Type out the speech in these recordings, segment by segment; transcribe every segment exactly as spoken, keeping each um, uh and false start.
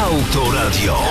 Autoradio.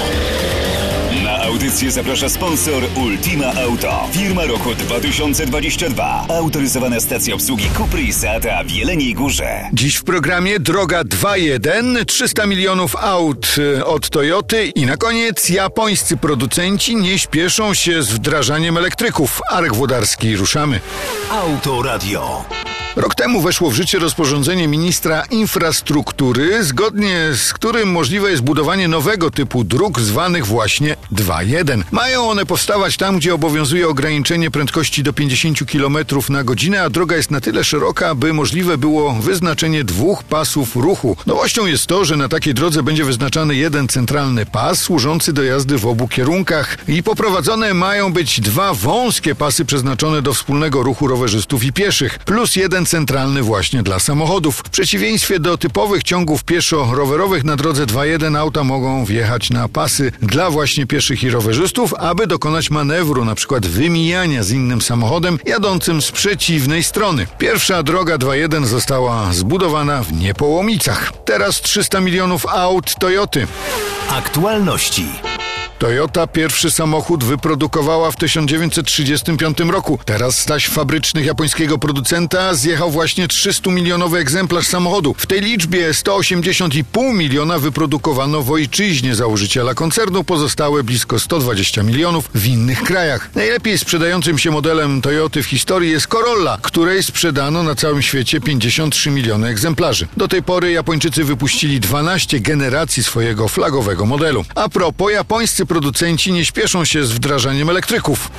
Na audycję zaprasza sponsor Ultima Auto. Firma roku dwa tysiące dwudziesty drugi. Autoryzowana stacja obsługi Cupry i Seata w Jeleniej Górze. Dziś w programie droga dwa jeden, trzysta milionów aut od Toyoty i na koniec japońscy producenci nie śpieszą się z wdrażaniem elektryków. Arek Włodarski, ruszamy. Autoradio. Rok temu weszło w życie rozporządzenie ministra infrastruktury, zgodnie z którym możliwe jest budowanie nowego typu dróg zwanych właśnie dwa jeden. Mają one powstawać tam, gdzie obowiązuje ograniczenie prędkości do pięćdziesiąt kilometrów na godzinę, a droga jest na tyle szeroka, by możliwe było wyznaczenie dwóch pasów ruchu. Nowością jest to, że na takiej drodze będzie wyznaczany jeden centralny pas służący do jazdy w obu kierunkach i poprowadzone mają być dwa wąskie pasy przeznaczone do wspólnego ruchu rowerzystów i pieszych, plus jeden centralny właśnie dla samochodów. W przeciwieństwie do typowych ciągów pieszo-rowerowych na drodze dwa jeden auta mogą wjechać na pasy dla właśnie pieszych i rowerzystów, aby dokonać manewru, na przykład wymijania z innym samochodem jadącym z przeciwnej strony. Pierwsza droga dwa jeden została zbudowana w Niepołomicach. Teraz trzysta milionów aut Toyoty. Aktualności. Toyota pierwszy samochód wyprodukowała w tysiąc dziewięćset trzydziestym piątym roku. Teraz z taśm fabrycznych japońskiego producenta zjechał właśnie trzystu-milionowy egzemplarz samochodu. W tej liczbie sto osiemdziesiąt i pół miliona wyprodukowano w ojczyźnie założyciela koncernu, pozostałe blisko sto dwadzieścia milionów w innych krajach. Najlepiej sprzedającym się modelem Toyoty w historii jest Corolla, której sprzedano na całym świecie pięćdziesiąt trzy miliony egzemplarzy. Do tej pory Japończycy wypuścili dwanaście generacji swojego flagowego modelu. A propos, japońscy producenci nie śpieszą się z wdrażaniem elektryków.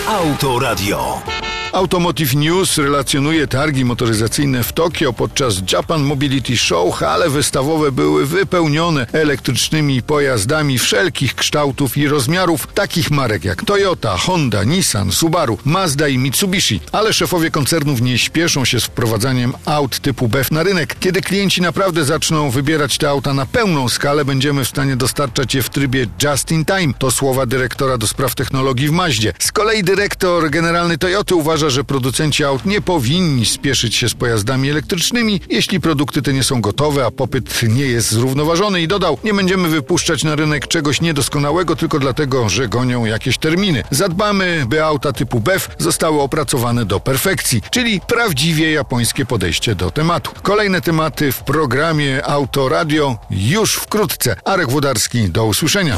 Autoradio. Automotive News relacjonuje targi motoryzacyjne w Tokio. Podczas Japan Mobility Show hale wystawowe były wypełnione elektrycznymi pojazdami wszelkich kształtów i rozmiarów, takich marek jak Toyota, Honda, Nissan, Subaru, Mazda i Mitsubishi. Ale szefowie koncernów nie śpieszą się z wprowadzaniem aut typu B E V na rynek. Kiedy klienci naprawdę zaczną wybierać te auta na pełną skalę, będziemy w stanie dostarczać je w trybie just in time. To słowa dyrektora do spraw technologii w Mazdzie. Z kolei dyrektor generalny Toyoty uważa, że producenci aut nie powinni spieszyć się z pojazdami elektrycznymi, jeśli produkty te nie są gotowe, a popyt nie jest zrównoważony, i dodał: nie będziemy wypuszczać na rynek czegoś niedoskonałego tylko dlatego, że gonią jakieś terminy. Zadbamy, by auta typu B E V zostały opracowane do perfekcji, czyli prawdziwie japońskie podejście do tematu. Kolejne tematy w programie Autoradio już wkrótce. Arek Włodarski, do usłyszenia.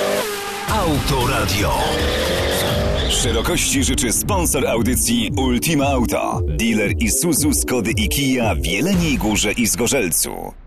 Autoradio. Szerokości życzy sponsor audycji Ultima Auto. Dealer Isuzu, Skody i Kia w Jeleniej Górze i Zgorzelcu.